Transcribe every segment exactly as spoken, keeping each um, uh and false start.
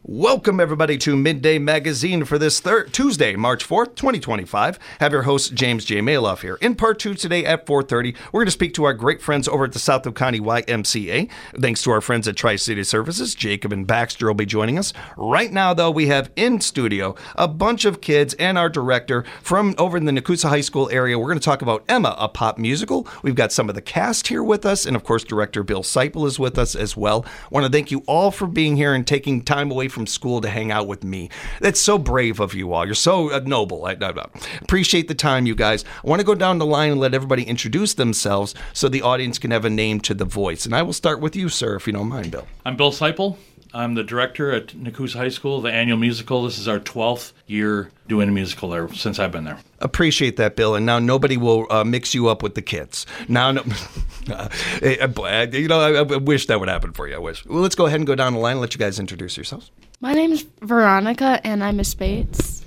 Welcome, everybody, to Midday Magazine for this thir- Tuesday, March fourth, twenty twenty-five. Have your host, James J. Maloff here. In part two today at four thirty, we're going to speak to our great friends over at the South County Y M C A. Thanks to our friends at Tri-City Services, Jacob and Baxter will be joining us. Right now, though, we have in studio a bunch of kids and our director from over in the Nakusa High School area. We're going to talk about Emma, a pop musical. We've got some of the cast here with us, and of course, director Bill Seipel is with us as well. I want to thank you all for being here and taking time away from school to hang out with me. That's so brave of you all. You're so uh, noble. I, I, I appreciate the time, you guys. I want to go down the line and let everybody introduce themselves so the audience can have a name to the voice. And I will start with you, sir, if you don't mind, Bill. I'm Bill Seipel. I'm the director at Nakusa High School, the annual musical. This is our twelfth year doing a musical there since I've been there. Appreciate that, Bill. And now nobody will uh, mix you up with the kids. Now, no, uh, you know, I, I wish that would happen for you. I wish. Well, let's go ahead and go down the line and let you guys introduce yourselves. My name is Veronica, and I'm Miss Bates.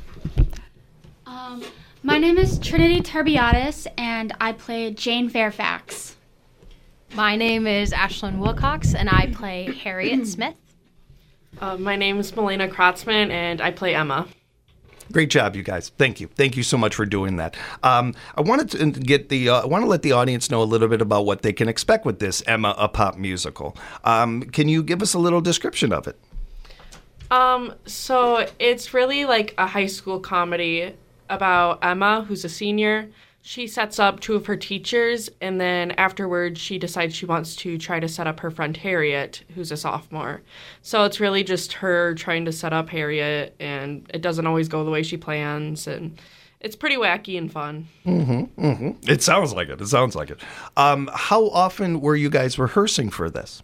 Um, my name is Trinity Turbiadis, and I play Jane Fairfax. My name is Ashlyn Wilcox, and I play Harriet Smith. Uh, my name is Melena Kratzman, and I play Emma. Great job, you guys. Thank you. Thank you so much for doing that. Um, I wanted to get the. Uh, I want to let the audience know a little bit about what they can expect with this Emma, a pop musical. Um, can you give us a little description of it? Um, so it's really like a high school comedy about Emma, who's a senior. She sets up two of her teachers, and then afterwards she decides she wants to try to set up her friend Harriet, who's a sophomore. So it's really just her trying to set up Harriet, and it doesn't always go the way she plans, and it's pretty wacky and fun. Mm-hmm, mm-hmm. It sounds like it. It sounds like it. Um, how often were you guys rehearsing for this?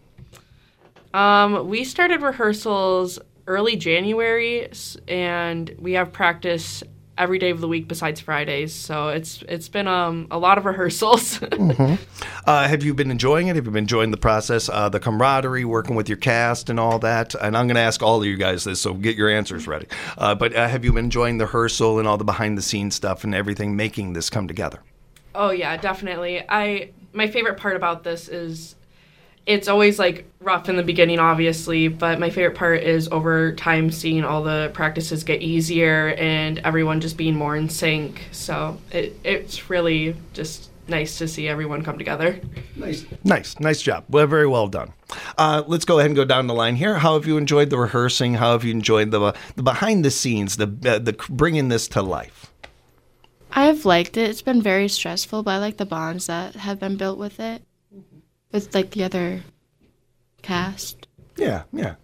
Um, we started rehearsals early January, and we have practice every day of the week besides Fridays, so it's it's been um, a lot of rehearsals. mm-hmm. uh, have you been enjoying it? Have you been enjoying the process, uh, the camaraderie, working with your cast and all that? And I'm going to ask all of you guys this, so get your answers ready. Uh, but uh, have you been enjoying the rehearsal and all the behind-the-scenes stuff and everything making this come together? Oh, yeah, definitely. I my favorite part about this is it's always, like, rough in the beginning, obviously, but my favorite part is over time seeing all the practices get easier and everyone just being more in sync. So it it's really just nice to see everyone come together. Nice. Nice. Nice job. Well, very well done. Uh, let's go ahead and go down the line here. How have you enjoyed the rehearsing? How have you enjoyed the, the behind-the-scenes, the, uh, the bringing this to life? I have liked it. It's been very stressful, but I like the bonds that have been built with it. With, like, the other cast. Yeah, yeah.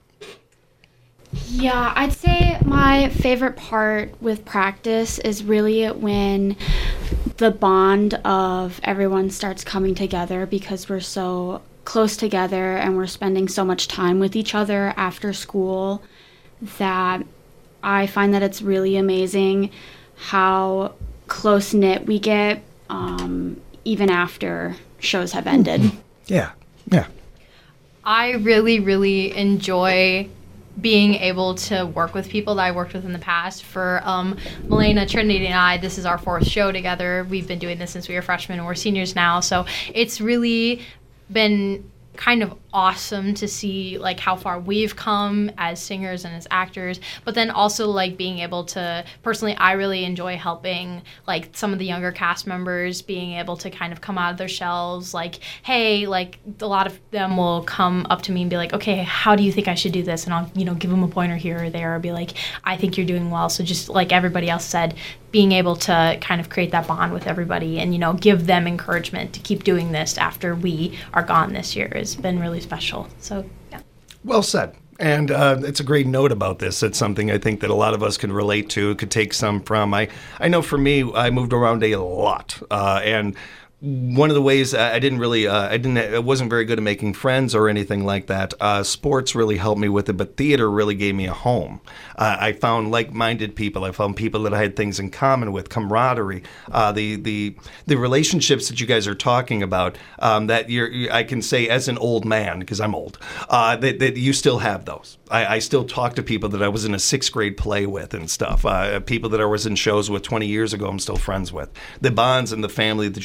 Yeah, I'd say my favorite part with practice is really when the bond of everyone starts coming together because we're so close together and we're spending so much time with each other after school that I find that it's really amazing how close-knit we get um, even after shows have ended. Yeah, yeah. I really, really enjoy being able to work with people that I worked with in the past. For um, Melena, Trinity, and I, this is our fourth show together. We've been doing this since we were freshmen, and we're seniors now. So it's really been kind of awesome to see like how far we've come as singers and as actors, but then also like being able to personally, I really enjoy helping like some of the younger cast members being able to kind of come out of their shells. Like, hey, like a lot of them will come up to me and be like, okay, how do you think I should do this? And I'll, you know, give them a pointer here or there, or be like, I think you're doing well. So just like everybody else said, being able to kind of create that bond with everybody and, you know, give them encouragement to keep doing this after we are gone this year has been really special. So, yeah. Well said. And uh, it's a great note about this. It's something I think that a lot of us can relate to, could take some from. I, I know for me, I moved around a lot. Uh, and one of the ways I didn't really, uh, I didn't, I wasn't very good at making friends or anything like that. Uh, sports really helped me with it, but theater really gave me a home. Uh, I found like-minded people. I found people that I had things in common with, camaraderie. Uh, the the the relationships that you guys are talking about. Um, that you're, I can say as an old man, because I'm old, uh, that, that you still have those. I, I still talk to people that I was in a sixth grade play with and stuff. Uh, people that I was in shows with twenty years ago, I'm still friends with. The bonds and the family that you really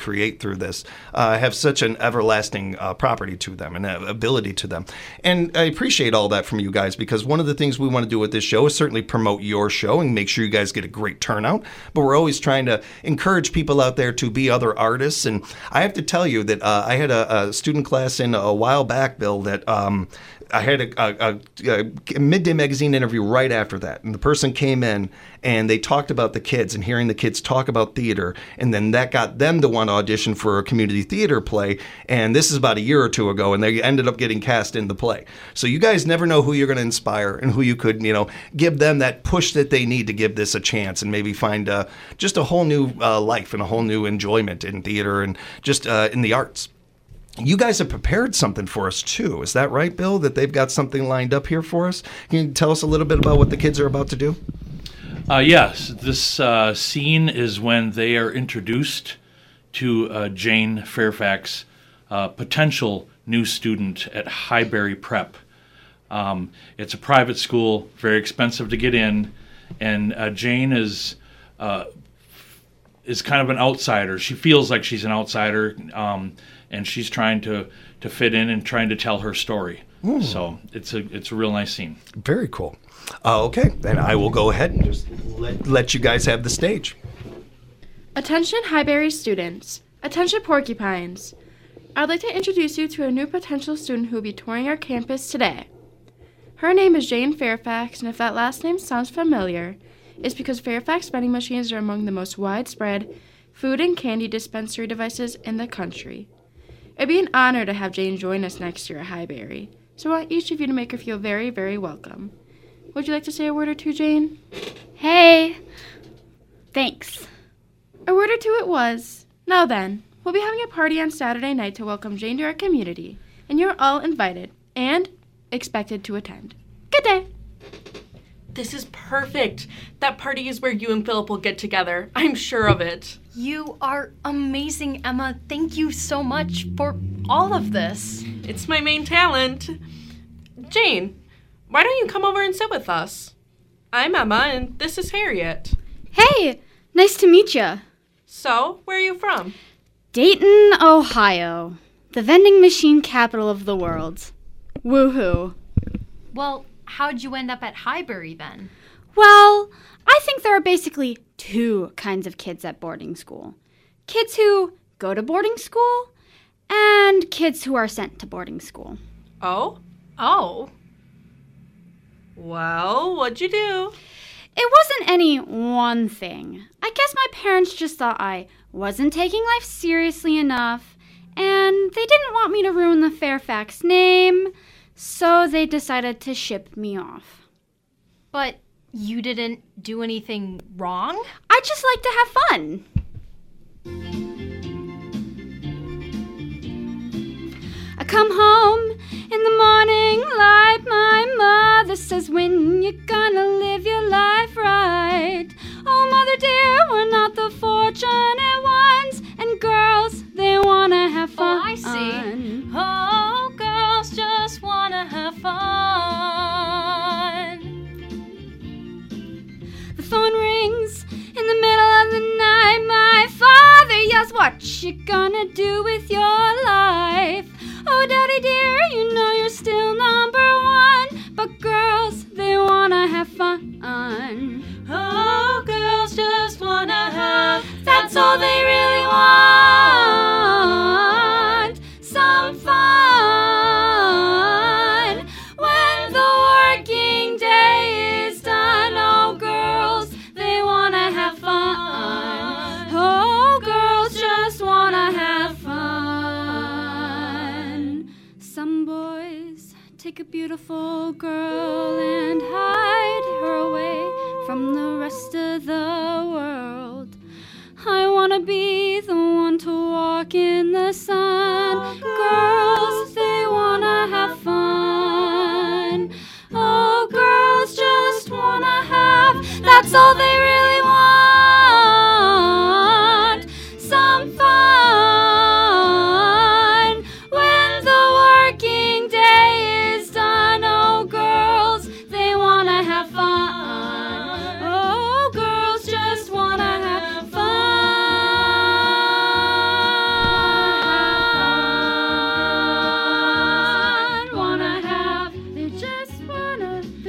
create through this uh, have such an everlasting uh, property to them and uh, ability to them. And I appreciate all that from you guys, because one of the things we want to do with this show is certainly promote your show and make sure you guys get a great turnout. But we're always trying to encourage people out there to be other artists. And I have to tell you that uh, I had a, a student class in a while back, Bill, that um, I had a, a, a, a Midday Magazine interview right after that. And the person came in and they talked about the kids and hearing the kids talk about theater. And then that got them to want to audition for a community theater play. And this is about a year or two ago, and they ended up getting cast in the play. So you guys never know who you're going to inspire and who you could, you know, give them that push that they need to give this a chance and maybe find uh, just a whole new uh, life and a whole new enjoyment in theater and just uh, in the arts. You guys have prepared something for us, too. Is that right, Bill, that they've got something lined up here for us? Can you tell us a little bit about what the kids are about to do? Uh, yes, this uh, scene is when they are introduced to uh, Jane Fairfax, uh, potential new student at Highbury Prep. Um, it's a private school, very expensive to get in, and uh, Jane is uh, is kind of an outsider. She feels like she's an outsider, um, and she's trying to, to fit in and trying to tell her story. Mm. So it's a it's a real nice scene. Very cool. Uh, okay, then I will go ahead and just let, let you guys have the stage. Attention Highbury students. Attention porcupines. I'd like to introduce you to a new potential student who will be touring our campus today. Her name is Jane Fairfax, and if that last name sounds familiar, it's because Fairfax vending machines are among the most widespread food and candy dispensary devices in the country. It'd be an honor to have Jane join us next year at Highbury, so I want each of you to make her feel very, very welcome. Would you like to say a word or two, Jane? Hey! Thanks. A word or two it was. Now then, we'll be having a party on Saturday night to welcome Jane to our community, and you're all invited and expected to attend. Good day! This is perfect. That party is where you and Philip will get together. I'm sure of it. You are amazing, Emma. Thank you so much for all of this. It's my main talent. Jane, why don't you come over and sit with us? I'm Emma, and this is Harriet. Hey! Nice to meet ya. So, where are you from? Dayton, Ohio. The vending machine capital of the world. Woohoo. Well, how'd you end up at Highbury then? Well, I think there are basically two kinds of kids at boarding school. Kids who go to boarding school and kids who are sent to boarding school. Oh? Oh. Well, what'd you do? It wasn't any one thing. I guess my parents just thought I wasn't taking life seriously enough, and they didn't want me to ruin the Fairfax name, so they decided to ship me off. But you didn't do anything wrong? I just like to have fun. I come home in the morning like my mother says, when you gonna live your life right? Oh, mother dear, we're not the fortunate ones, and girls, they wanna have fun. Oh, I see. Oh, girls just wanna have fun. The phone rings in the middle of the night. My father yells, what you gonna do with your life? Oh, daddy dear, you know you're still number one, but girls, they wanna have fun. Oh, girls just wanna have, that's all they really want, some fun. When the working day is done, oh, girls, they wanna have fun. Oh, girls just wanna have fun. Some boys take a beautiful girl and hide her away from the rest of the world. I wanna be the one to walk in the sun. Oh, girls, they wanna have fun. Oh, girls just wanna have, that's all they really want, some fun. When the working day is done, oh, girls, they wanna have fun. Oh, girls just wanna have fun.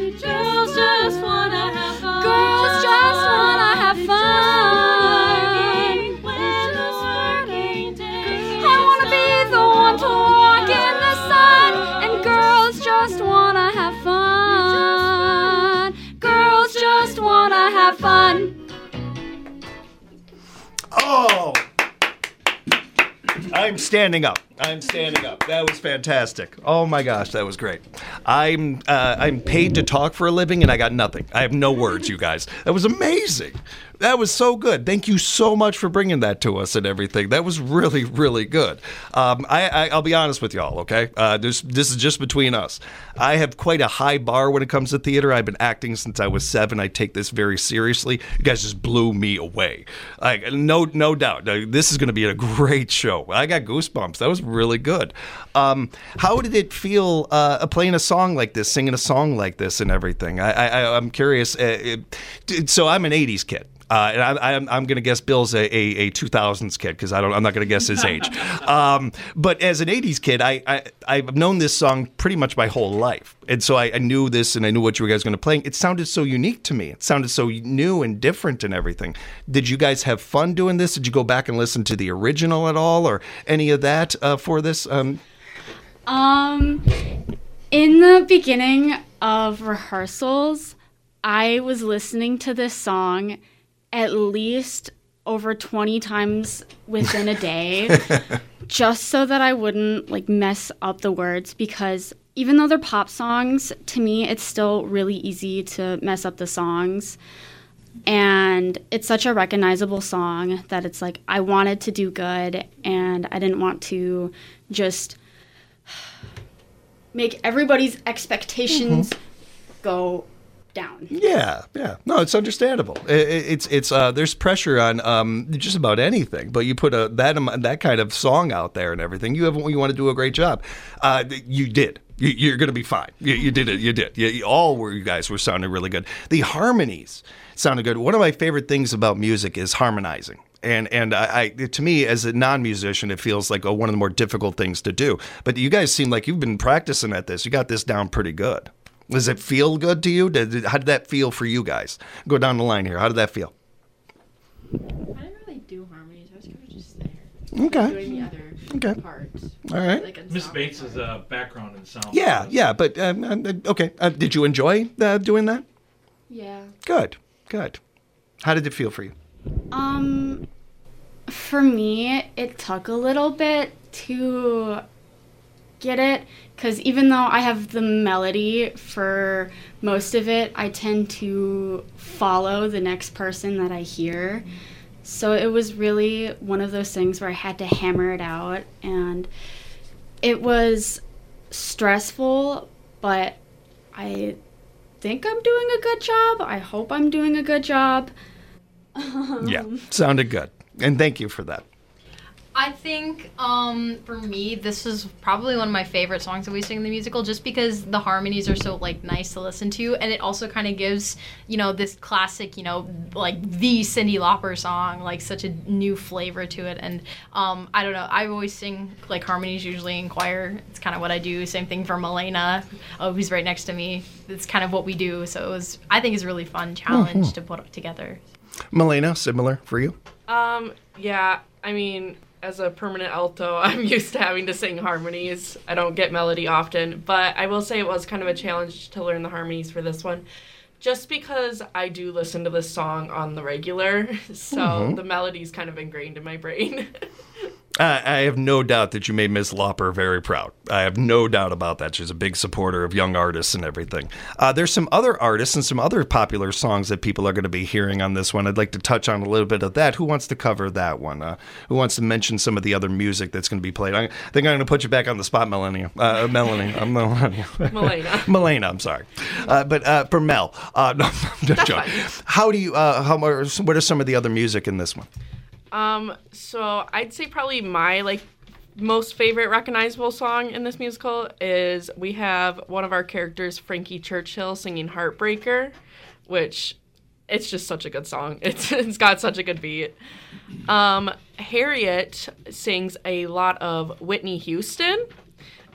Girls just wanna have fun. Girls just wanna have fun. I wanna be the one to walk in the sun. And girls just wanna have fun. Girls just wanna have fun. Oh! I'm standing up. I'm standing up. That was fantastic. Oh my gosh, that was great. I'm uh, I'm paid to talk for a living, and I got nothing. I have no words, you guys. That was amazing. That was so good. Thank you so much for bringing that to us and everything. That was really, really good. Um, I, I, I'll be honest with y'all, okay? Uh, this, this is just between us. I have quite a high bar when it comes to theater. I've been acting since I was seven. I take this very seriously. You guys just blew me away. Like, no, no doubt. Uh, This is going to be a great show. I got goosebumps. That was really good. Um, how did it feel uh, playing a song like this, singing a song like this, and everything? I, I, I'm curious. Uh, it, so I'm an eighties kid. Uh, and I, I'm, I'm going to guess Bill's a, a, a two thousands kid because I don't. I'm not going to guess his age. Um, but as an eighties kid, I, I I've known this song pretty much my whole life, and so I, I knew this, and I knew what you guys were going to play. It sounded so unique to me. It sounded so new and different and everything. Did you guys have fun doing this? Did you go back and listen to the original at all, or any of that uh, for this? Um, Um, in the beginning of rehearsals, I was listening to this song at least over twenty times within a day, just so that I wouldn't like mess up the words, because even though they're pop songs, to me it's still really easy to mess up the songs. And it's such a recognizable song that it's like I wanted to do good, and I didn't want to just make everybody's expectations go down. Yeah, yeah. No, it's understandable. It, it- it's it's uh, there's pressure on um, just about anything, but you put a that am- that kind of song out there and everything. You have you want to do a great job. Uh, you did. You, you're going to be fine. You, you did it. You did. You, you- all were you guys were sounding really good. The harmonies sounded good. One of my favorite things about music is harmonizing. And and I, I to me as a non-musician, it feels like oh, one of the more difficult things to do. But you guys seem like you've been practicing at this. You got this down pretty good. Does it feel good to you? Did, how did that feel for you guys? Go down the line here. How did that feel? I didn't really do harmonies. I was kind of just there. Okay. Doing the other Okay. parts. All right. Like Miss ensemble Bates part. is a background in sound. Yeah, yeah. But um, um, okay. Uh, did you enjoy uh, doing that? Yeah. Good. Good. How did it feel for you? Um, for me, it took a little bit to get it, because even though I have the melody for most of it, I tend to follow the next person that I hear. So it was really one of those things where I had to hammer it out, and it was stressful, but I think I'm doing a good job. I hope I'm doing a good job. Yeah, sounded good. And thank you for that. I think um, for me, this is probably one of my favorite songs that we sing in the musical, just because the harmonies are so like nice to listen to, and it also kind of gives, you know, this classic, you know, like the Cyndi Lauper song, like such a new flavor to it. And um, I don't know, I always sing like harmonies usually in choir. It's kind of what I do. Same thing for Milena, oh, who's right next to me. It's kind of what we do. So it was, I think, it's a really fun challenge to put together. Milena, similar for you? Um, yeah, I mean, as a permanent alto, I'm used to having to sing harmonies. I don't get melody often, but I will say it was kind of a challenge to learn the harmonies for this one, just because I do listen to this song on the regular, so the melody's kind of ingrained in my brain. Uh, I have no doubt that you made Miss Lauper very proud. I have no doubt about that. She's a big supporter of young artists and everything. Uh, there's some other artists and some other popular songs that people are going to be hearing on this one. I'd like to touch on a little bit of that. Who wants to cover that one? Uh, who wants to mention some of the other music that's going to be played? I think I'm going to put you back on the spot, Melanie. Uh, Melanie. I'm Melanie. Milena. Milena, I'm sorry. Uh, but uh, for Mel, uh, no, no joke. How do you, uh, how, what are some of the other music in this one? Um, so I'd say probably my, like, most favorite recognizable song in this musical is we have one of our characters, Frankie Churchill, singing Heartbreaker, which it's just such a good song. It's It's got such a good beat. Um, Harriet sings a lot of Whitney Houston,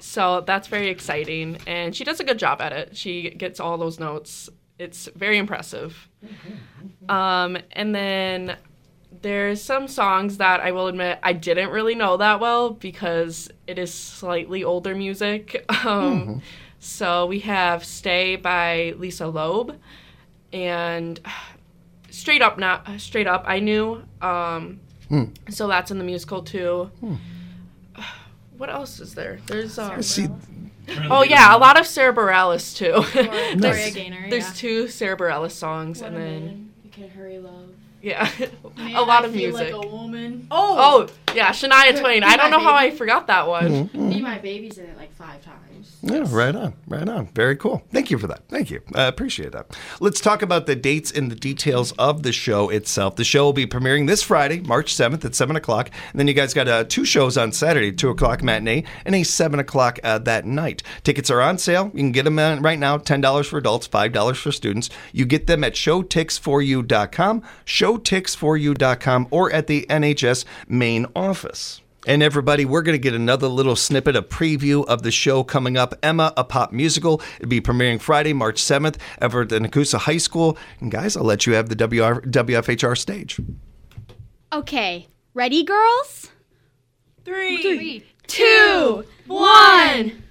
So that's very exciting, and she does a good job at it. She gets all those notes. It's very impressive. Um, and then there's some songs that I will admit I didn't really know that well because it is slightly older music. Um, mm-hmm. So we have Stay by Lisa Loeb, and Straight Up, not Straight Up I knew. Um, mm. So that's in the musical too. Mm. What else is there? There's um, See, oh yeah, a lot of Sarah Bareilles too. Gloria Gaynor. There's yeah. two Sarah Bareilles songs, What and a then man. You can hurry love. yeah, Man, a lot I of feel music. Like a woman. Oh, oh yeah, Shania Twain. Be I don't My know how I Baby. forgot that one. Mm-hmm. Be My Baby's in it like five times. Yeah, right on, right on. Very cool. Thank you for that. Thank you. I appreciate that. Let's talk about the dates and the details of the show itself. The show will be premiering this Friday, March seventh at seven o'clock. And then you guys got uh, two shows on Saturday, two o'clock matinee and a seven o'clock uh, that night. Tickets are on sale. You can get them uh, right now, ten dollars for adults, five dollars for students. You get them at show tix for you dot com, show tix for you dot com, or at the N H S main office. And everybody, we're going to get another little snippet, a preview of the show coming up, Emma, a Pop Musical. It'll be premiering Friday, March seventh, over at the Nakusa High School. And guys, I'll let you have the W R, W F H R stage. Okay, ready, girls? Three, Three, two, one.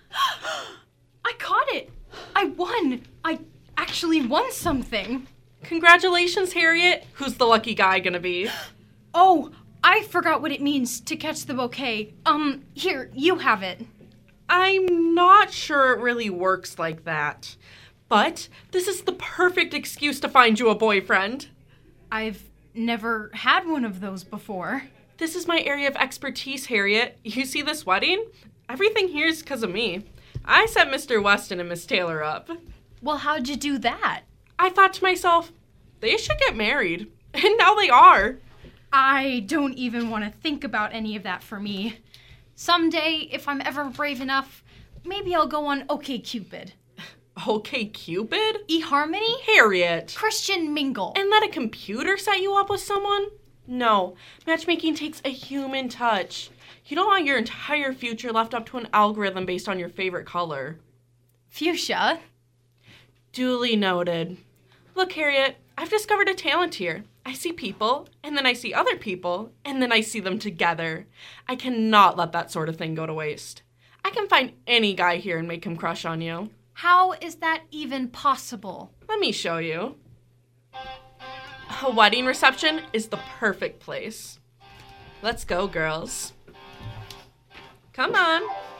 I caught it. I won. I actually won something. Congratulations, Harriet. Who's the lucky guy gonna be? Oh, I forgot what it means to catch the bouquet. Um, here, you have it. I'm not sure it really works like that. But this is the perfect excuse to find you a boyfriend. I've never had one of those before. This is my area of expertise, Harriet. You see this wedding? Everything here is because of me. I set Mister Weston and Miss Taylor up. Well, how'd you do that? I thought to myself, they should get married. And now they are. I don't even want to think about any of that for me. Someday, if I'm ever brave enough, maybe I'll go on OkCupid. OkCupid? eHarmony? Harriet. Christian Mingle. And let a computer set you up with someone? No. Matchmaking takes a human touch. You don't want your entire future left up to an algorithm based on your favorite color. Fuchsia. Duly noted. Look, Harriet, I've discovered a talent here. I see people, and then I see other people, and then I see them together. I cannot let that sort of thing go to waste. I can find any guy here and make him crush on you. How is that even possible? Let me show you. A wedding reception is the perfect place. Let's go, girls. Come on.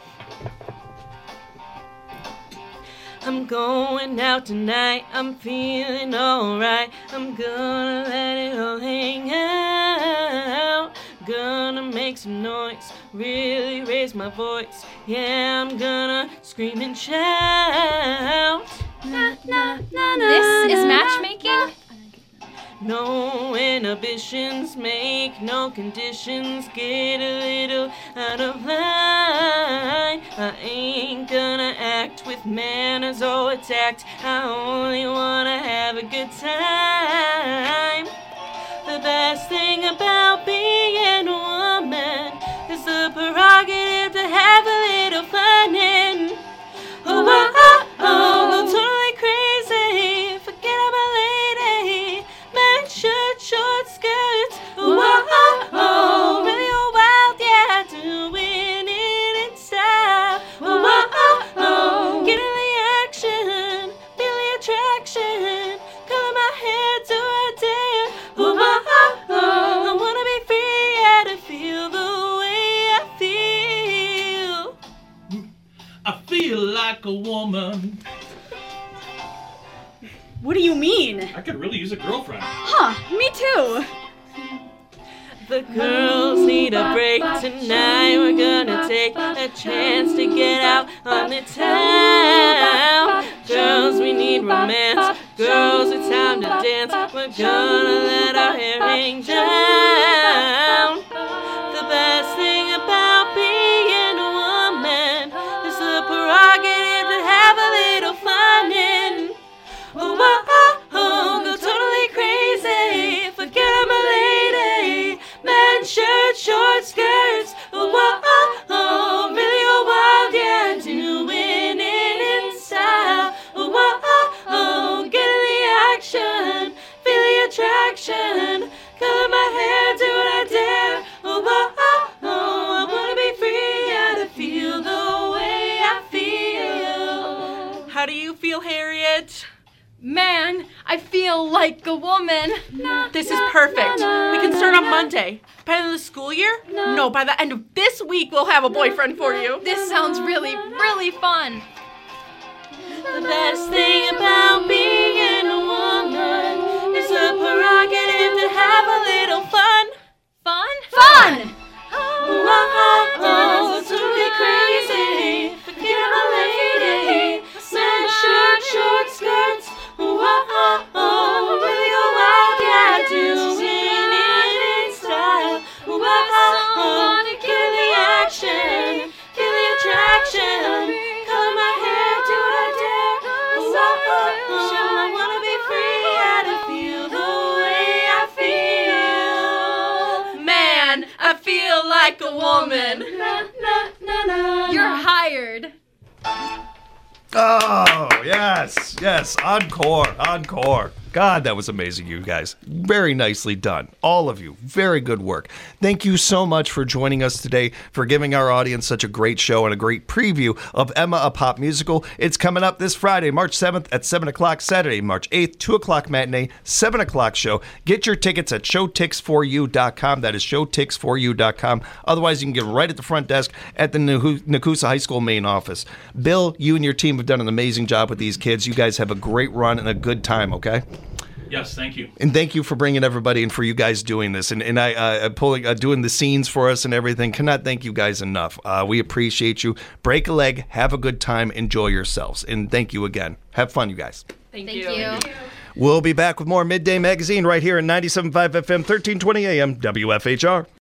I'm going out tonight, I'm feeling alright. I'm gonna let it all hang out. Gonna make some noise, really raise my voice. Yeah, I'm gonna scream and shout. Na, na, na, na, this is matchmaking? No inhibitions, make no conditions, get a little out of line. I ain't gonna act with manners or tact, I only wanna have a good time. The best thing about being a woman is the prerogative to have a little fun in. Oh, oh, oh, oh, go totally crazy, forget about lady. Men shirt, short skirts, oh, oh, oh, really all wild, yeah, doing it in style. Oh, oh, oh, oh, get in the action, feel the attraction, color my hair to a dare. Oh, oh, oh, oh, I wanna be free, yeah, to feel the way I feel. I feel like a woman. What do you mean? I could really use a girlfriend. Huh, me too. The girls need a break tonight. We're gonna take a chance to get out on the town. Girls, we need romance. Girls, it's time to dance. We're gonna let our hair hang down. The best thing about being a woman is the prerogative to have a little fun in. Oh, oh, oh, oh, go totally crazy, forget I'm a lady. Man shirt, short skirts, oh, oh, oh, oh, really all wild, yeah. Harriet. Man, I feel like a woman. This is perfect. We can start on Monday. By the end of the school year? No, by the end of this week, we'll have a boyfriend for you. This sounds really, really fun. The best thing about being a woman is the prerogative to have a little fun. Fun? Fun! Oh, oh, oh, let's do it crazy. Forget I'm a lady. Men shirt, short skirts. Oh, oh, oh, really go wild, yeah, doing it in style. Oh, oh, oh, get the action, feel the attraction. Color my hair, do what I dare. Oh, oh, oh, I wanna be free, yeah, to feel the way I feel. Man, I feel like a woman. Na, na, na, na, You're na. hired. Oh, yes, yes, encore, encore. God, that was amazing, you guys. Very nicely done. All of you, very good work. Thank you so much for joining us today, for giving our audience such a great show and a great preview of Emma, a Pop Musical. It's coming up this Friday, March seventh at seven o'clock, Saturday, March eighth, two o'clock matinee, seven o'clock show. Get your tickets at show tix for you dot com. That is show tix for you dot com. Otherwise, you can get right at the front desk at the Nakusa High School main office. Bill, you and your team have done an amazing job with these kids. You guys have a great run and a good time, okay? Yes, thank you. And thank you for bringing everybody and for you guys doing this and and I uh, pulling uh, doing the scenes for us and everything. Cannot thank you guys enough. Uh, we appreciate you. Break a leg, have a good time, enjoy yourselves, and thank you again. Have fun, you guys. Thank, Thank you. you. We'll be back with more Midday Magazine right here at ninety-seven point five F M, thirteen twenty A M, W F H R.